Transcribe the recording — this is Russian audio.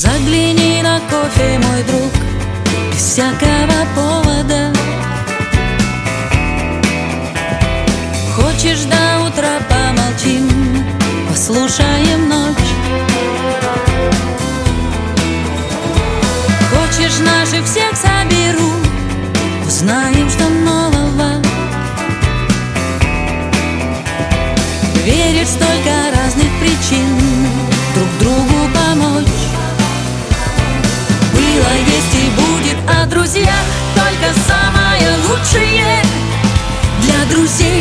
Загляни на кофе, мой друг, без всякого повода. Хочешь, до утра помолчим, послушаем ночь. Хочешь, наших всех соберу, узнаем, что нового. Веришь, столько разных причин друг другу помочь. Было, есть и будет, а друзья только самое лучшее для друзей.